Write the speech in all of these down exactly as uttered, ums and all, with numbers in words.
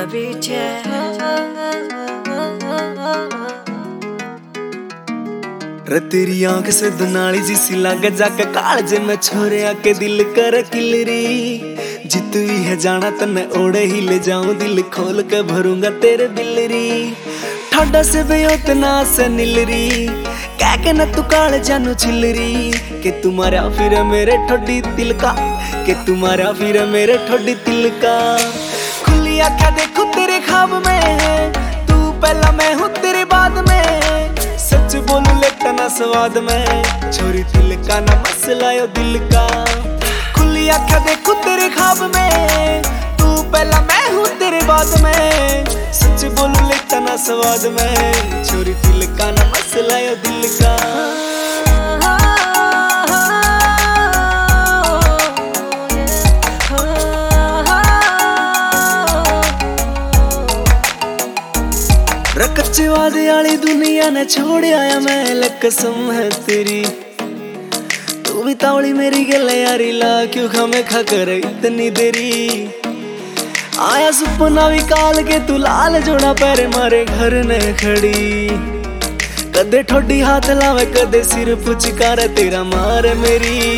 beat, yeah. रे तेरी आंख से दुनाली जिसी लागे जाके कालजे में छोरे आके दिल कर किलरी जित भी है जाना तन्ने ओढ़े ही ले जाऊं दिल खोल के भरूंगा तेरे बिलरी ठंडा से बेयोतना से निलरी कह के न तू काल जानू छिलरी के तुम्हारा फिर मेरे ठोडी तिल का के तुम्हारा फिर मेरे ठोडी तिल का खुली आंखें देखूं तेरे ख्वाब में तू पहला मैं हूँ तेरे बाद में सच बोलूं लेता ना स्वाद में छोरी दिल का ना मसला यो दिल का खुली आंखें देखूं तेरे ख्वाब में तू पहला मैं हूँ तेरे बाद में सच बोलूं लेता ना स्वाद में छोरी दिल का ना मसला यो दिल का कच्चे वादे वाली दुनिया ने छोड़ आया मैं कसम है तेरी तू भी तावली मेरी गले यारी ला क्यों खामे खा कर इतनी देरी आया सपना भी काल के तू लाल जोड़ा पैरे मारे घर ने खड़ी कदे ठोडी हाथ लावे कदे सिर पुचकारे तेरा मार मेरी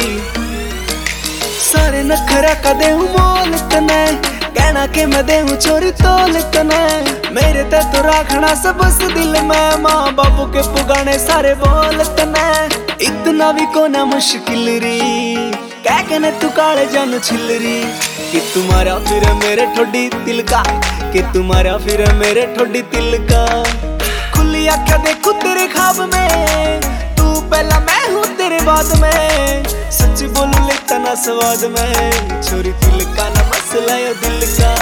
सारे नखरा कदे हूँ मोल तने कहना के मैं दे हूँ चोरी तोल तने मेरे ते तो रखना सब उस दिल में माँ बापू के पुगाने सारे बोल तने इतना भी कोना मुश्किल री कह के ने तू काले जानू छिलरी कि तुम्हारा फिर मेरे ठोडी तिल का कि तुम्हारा फिर मेरे ठोडी तिल का खुली आंखें देखूं तेरे ख्वाब में तू पहला मैं हूँ तेरे बाद में सच बोलूं लेता ना स्वाद में छोरी दिल का ना मसला है दिल का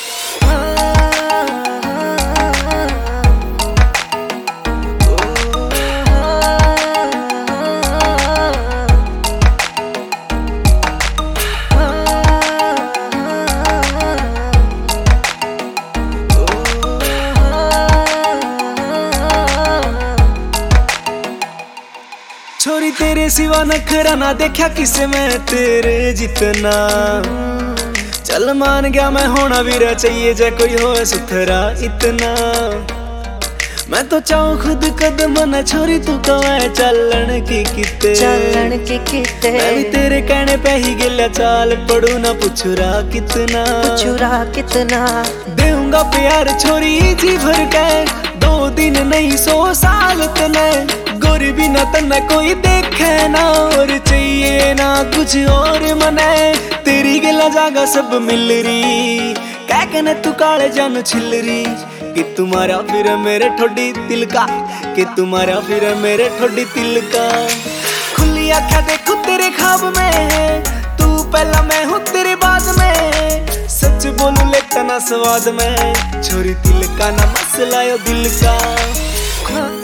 छोरी तेरे सिवा नखरा ना देखा किसे मैं तेरे जितना चल मान गया मैं होना भी रह चाहिए जै कोई हो सुथरा इतना मैं तो चाहूं खुद कदम न छोरी तू कवाए चलन की किते चलन की किते मैं भी तेरे कहने पे ही गिला चाल पड़ू ना पुछुरा कितना पुछुरा कितना देऊंगा प्यार छोरी जी भर के दो दिन नहीं सौ साल तने गोरी भी ना तन्ने कोई देखे ना और चाहिए ना कुछ और मने तेरी गिला जागा सब मिल रही कह के ने तू काले जानू छिलरी कि तुम्हारा फिर मेरे ठोडी तिल का कि तुम्हारा फिर मेरे ठोडी तिल का खुली आंखें देखूं तेरे ख्वाब में तू पहला मैं हूँ तेरे बाद में सच बोलूं लेता ना स्वाद में छोरी दिल का ना मसला यो दिल का